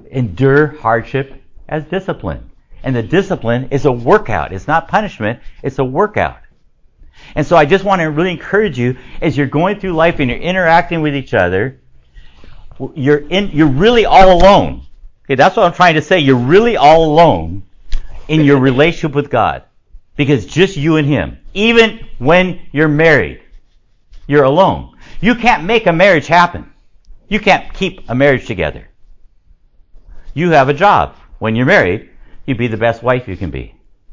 endure hardship as discipline. And the discipline is a workout. It's not punishment. It's a workout. And so I just want to really encourage you, as you're going through life and you're interacting with each other, you're really all alone. Okay, that's what I'm trying to say. You're really all alone in your relationship with God. Because just you and Him. Even when you're married, you're alone. You can't make a marriage happen. You can't keep a marriage together. You have a job. When you're married, you be the best wife you can be.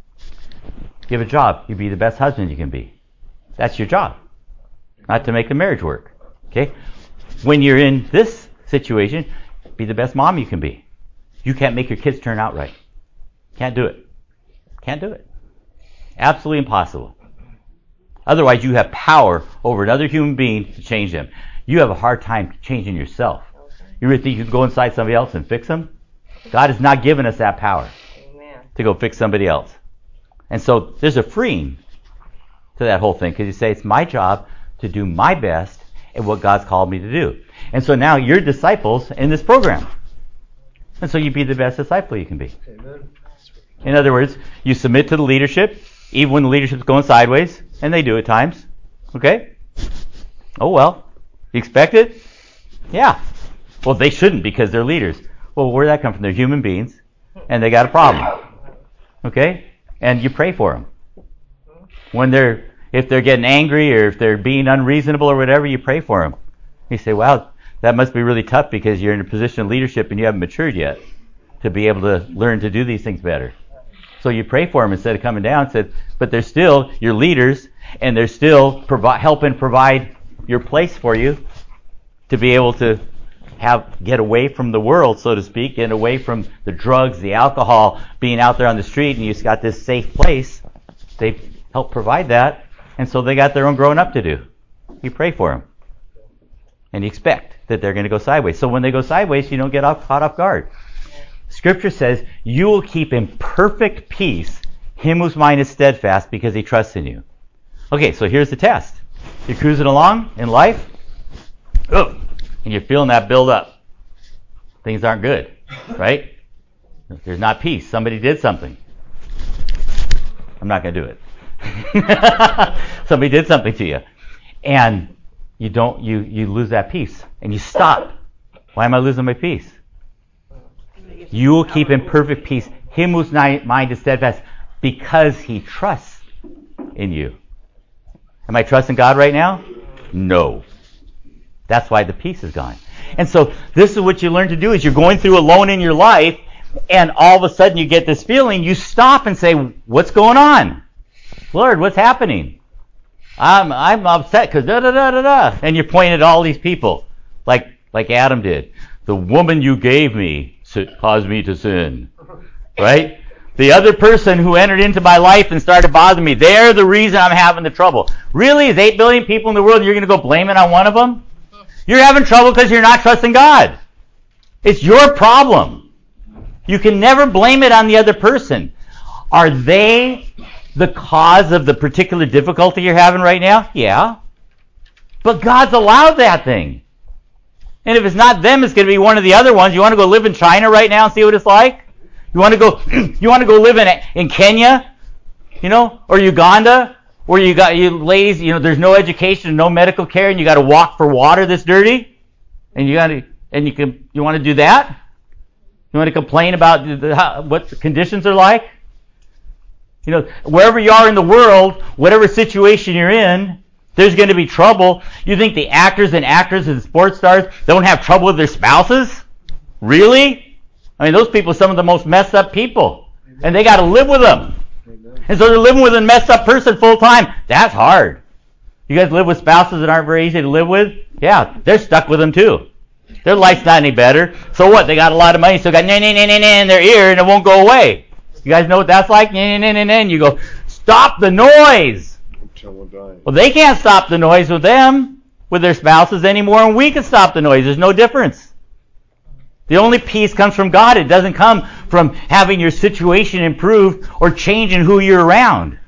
You have a job. You be the best husband you can be. That's your job. Not to make the marriage work. Okay? When you're in this situation, be the best mom you can be. You can't make your kids turn out right. Can't do it. Can't do it. Absolutely impossible. Otherwise, you have power over another human being to change them. You have a hard time changing yourself. You really think you can go inside somebody else and fix them? God has not given us that power. Amen. To go fix somebody else. And so there's a freeing to that whole thing, because you say, it's my job to do my best at what God's called me to do. And so now you're disciples in this program. And so you be the best disciple you can be. Amen. In other words, you submit to the leadership, even when the leadership's going sideways, and they do at times. Okay? Oh well. You expect it? Yeah. Well, they shouldn't, because they're leaders. Well, where did that come from? They're human beings, and they got a problem. Okay? And you pray for them. If they're getting angry, or if they're being unreasonable or whatever, you pray for them. You say, wow, that must be really tough, because you're in a position of leadership and you haven't matured yet to be able to learn to do these things better. So you pray for them instead of coming down and said, but they're still your leaders, and they're still helping provide your place for you to be able to get away from the world, so to speak, get away from the drugs, the alcohol, being out there on the street, and you've got this safe place. They help provide that, and so they got their own growing up to do. You pray for them, and you expect that they're going to go sideways. So when they go sideways, you don't get caught off guard. Scripture says, you will keep in perfect peace him whose mind is steadfast, because he trusts in you. Okay, so here's the test. You're cruising along in life, and you're feeling that build up. Things aren't good, right? There's not peace. Somebody did something. I'm not going to do it. Somebody did something to you, and you lose that peace, and you stop. Why am I losing my peace? You will keep in perfect peace him whose mind is steadfast, because he trusts in you. Am I trusting God right now? No. That's why the peace is gone. And so this is what you learn to do, is you're going through alone in your life, and all of a sudden you get this feeling, you stop and say, what's going on? Lord, what's happening? I'm upset because da-da-da-da-da. And you're pointing at all these people, like Adam did. The woman you gave me caused me to sin. Right? The other person who entered into my life and started bothering me, they're the reason I'm having the trouble. Really? There's 8 billion people in the world and you're going to go blame it on one of them? You're having trouble because you're not trusting God. It's your problem. You can never blame it on the other person. Are they the cause of the particular difficulty you're having right now? Yeah. But God's allowed that thing. And if it's not them, it's going to be one of the other ones. You want to go live in China right now and see what it's like? You want to go live in Kenya, or Uganda, where you ladies, there's no education, no medical care, and you got to walk for water that's dirty, and you want to do that? You want to complain about what the conditions are like? Wherever you are in the world, whatever situation you're in, there's going to be trouble. You think the actors and sports stars don't have trouble with their spouses? Really? I mean, those people are some of the most messed up people. And they got to live with them. And so they're living with a messed up person full time. That's hard. You guys live with spouses that aren't very easy to live with? Yeah, they're stuck with them too. Their life's not any better. So what? They got a lot of money, so got in their ear, and it won't go away. You guys know what that's like? And you go, stop the noise. Well, they can't stop the noise with them, with their spouses anymore, and we can stop the noise. There's no difference. The only peace comes from God. It doesn't come from having your situation improved or changing who you're around.